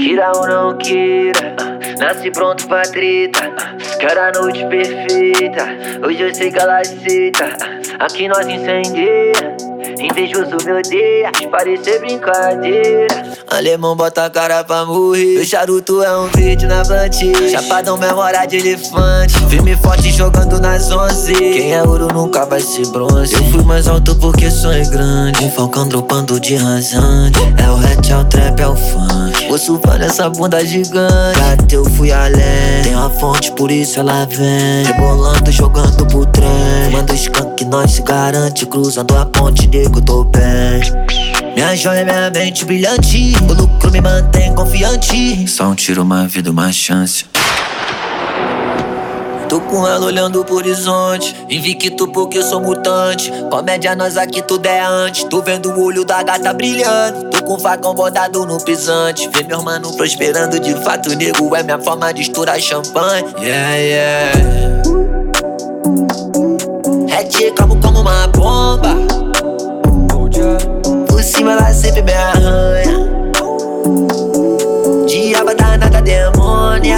Queira ou não queira, nasce pronto pra treta. Quero a noite perfeita, hoje eu sei que ela aceita. Aqui nós incendeia, invejoso me odeia, parecer brincadeira. Alemão bota a cara pra morrer, meu charuto é um vídeo na plantilha. Chapadão memória de elefante, firme forte jogando nas 11. Quem é ouro nunca vai ser bronze. Eu fui mais alto porque sonho grande, um falcão dropando de rasante. É o rap, é o trap, é o funk, vou surfar nessa bunda gigante. Até eu fui além, tem uma fonte, por isso ela vem rebolando, jogando pro trem. Manda skunk, nós se garante, cruzando a ponte, nego, tô bem. Minha joia, minha mente brilhante, o lucro me mantém confiante. Só um tiro, uma vida, uma chance. Tô com ela olhando pro horizonte, invicto porque eu sou mutante. Comédia nós aqui tudo é antes, tô vendo o olho da gata brilhando. Tô com o facão bordado no pisante, vê meu mano prosperando de fato. Nego é minha forma de estourar champanhe. Yeah, yeah. Red calmo como uma bomba, por cima ela sempre me arranha. Diaba danada demônia,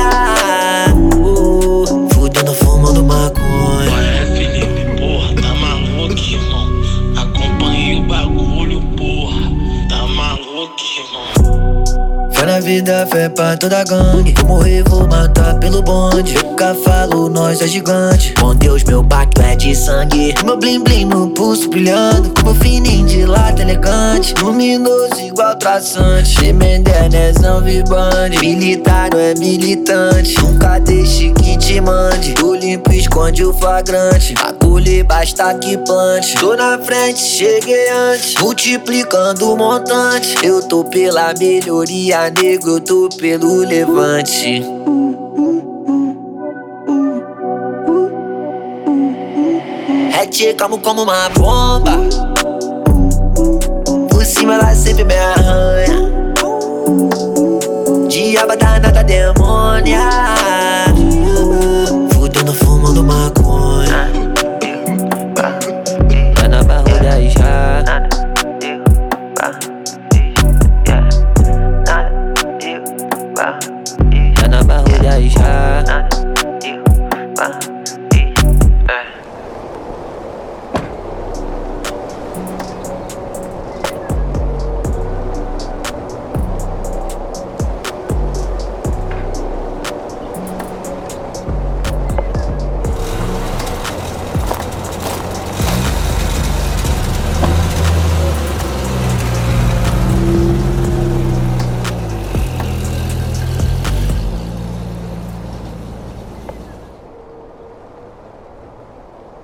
fudendo fumando maconha. É Felipe, porra, tá maluco, irmão. Acompanhei o bagulho, porra, tá maluco, irmão. Fé na vida, fé pra toda a gangue. Vou morrer, vou matar pelo bonde. Eu nunca falo, nós é gigante. Com Deus, meu pacto é de sangue. Meu blim blim no pulso brilhando, como fininho de lata elegante, luminoso igual traçante. Mendenezão vibrante, militar não é militante. Nunca deixe que te mande, o limpo esconde o flagrante. Acolhe, basta que plante. Tô na frente, cheguei antes, multiplicando o montante. Eu tô pela melhoria, nego, eu tô pelo levante. Red calmo como uma bomba, por cima ela sempre me arranha. Diaba danada demônia, fudendo fumando maconha. Tá na barulha já. Tá na barulha já.